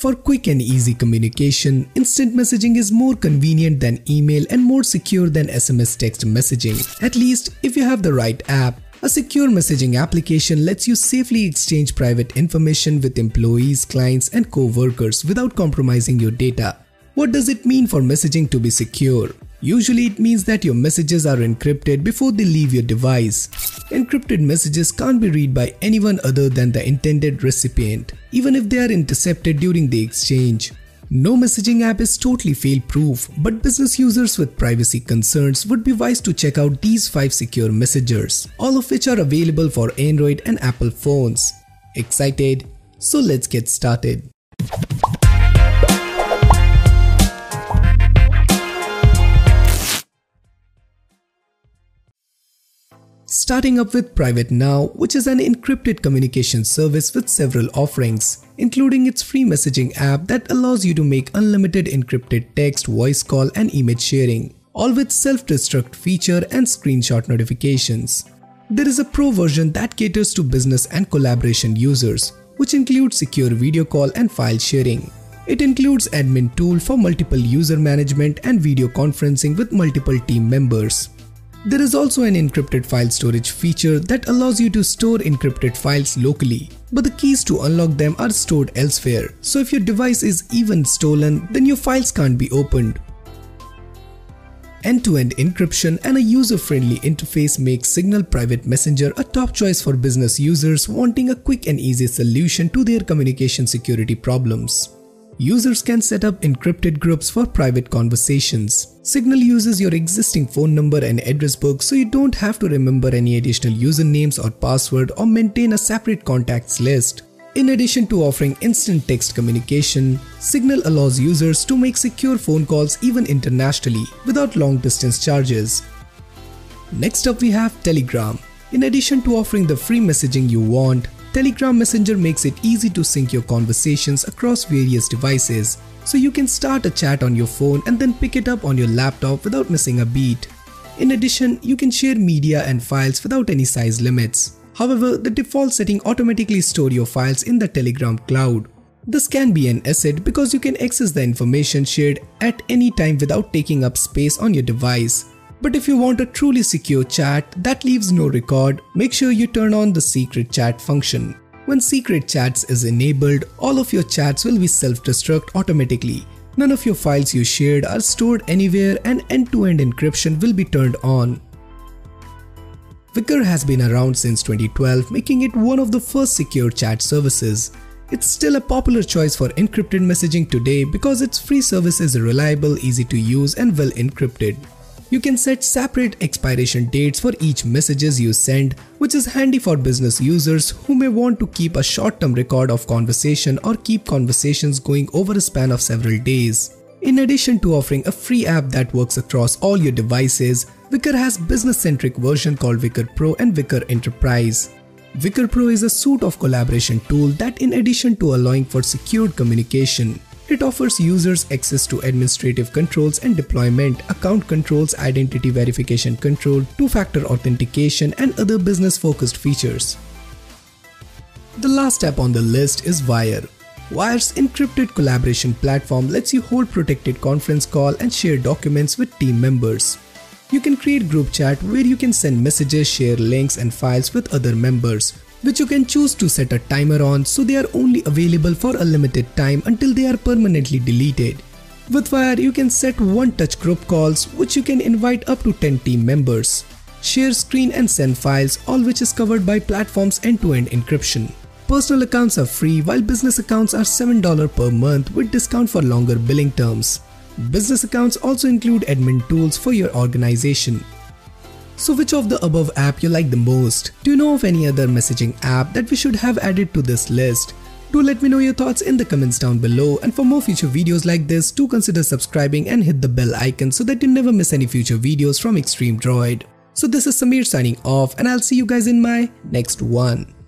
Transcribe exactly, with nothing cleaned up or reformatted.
For quick and easy communication, instant messaging is more convenient than email and more secure than S M S text messaging, at least if you have the right app. A secure messaging application lets you safely exchange private information with employees, clients, and co-workers without compromising your data. What does it mean for messaging to be secure? Usually it means that your messages are encrypted before they leave your device. Encrypted messages can't be read by anyone other than the intended recipient, even if they are intercepted during the exchange. No messaging app is totally fail-proof, but business users with privacy concerns would be wise to check out these five secure messengers, all of which are available for Android and Apple phones. Excited? So let's get started. Starting up with Private Now, which is an encrypted communication service with several offerings, including its free messaging app that allows you to make unlimited encrypted text, voice call, and image sharing, all with self-destruct feature and screenshot notifications. There is a pro version that caters to business and collaboration users, which includes secure video call and file sharing. It includes admin tool for multiple user management and video conferencing with multiple team members. There is also an encrypted file storage feature that allows you to store encrypted files locally, but the keys to unlock them are stored elsewhere, so if your device is even stolen, then your files can't be opened. End-to-end encryption and a user-friendly interface make Signal Private Messenger a top choice for business users wanting a quick and easy solution to their communication security problems. Users can set up encrypted groups for private conversations. Signal uses your existing phone number and address book, so you don't have to remember any additional usernames or password or maintain a separate contacts list. In addition to offering instant text communication, Signal allows users to make secure phone calls even internationally without long distance charges. Next up we have Telegram. In addition to offering the free messaging you want, Telegram Messenger makes it easy to sync your conversations across various devices, so you can start a chat on your phone and then pick it up on your laptop without missing a beat. In addition, you can share media and files without any size limits. However, the default setting automatically stores your files in the Telegram cloud. This can be an asset because you can access the information shared at any time without taking up space on your device. But if you want a truly secure chat that leaves no record, make sure you turn on the secret chat function. When secret chats is enabled, all of your chats will be self-destruct automatically. None of your files you shared are stored anywhere and end-to-end encryption will be turned on. Wickr has been around since twenty twelve, making it one of the first secure chat services. It's still a popular choice for encrypted messaging today because its free service is reliable, easy to use, and well encrypted. You can set separate expiration dates for each messages you send, which is handy for business users who may want to keep a short-term record of conversation or keep conversations going over a span of several days. In addition to offering a free app that works across all your devices, Wickr has business-centric version called Wickr Pro and Wickr Enterprise. Wickr Pro is a suite of collaboration tool that, in addition to allowing for secured communication, it offers users access to administrative controls and deployment, account controls, identity verification control, two-factor authentication, and other business-focused features. The last app on the list is Wire. Wire's encrypted collaboration platform lets you hold protected conference call and share documents with team members. You can create group chat where you can send messages, share links and files with other members, which you can choose to set a timer on so they are only available for a limited time until they are permanently deleted. With Wire, you can set one-touch group calls which you can invite up to ten team members, share screen and send files, all which is covered by platform's end-to-end encryption. Personal accounts are free while business accounts are seven dollars per month with discount for longer billing terms. Business accounts also include admin tools for your organization. So which of the above app you like the most? Do you know of any other messaging app that we should have added to this list? Do let me know your thoughts in the comments down below, and for more future videos like this, do consider subscribing and hit the bell icon so that you never miss any future videos from Extreme Droid. So this is Samir signing off, and I'll see you guys in my next one.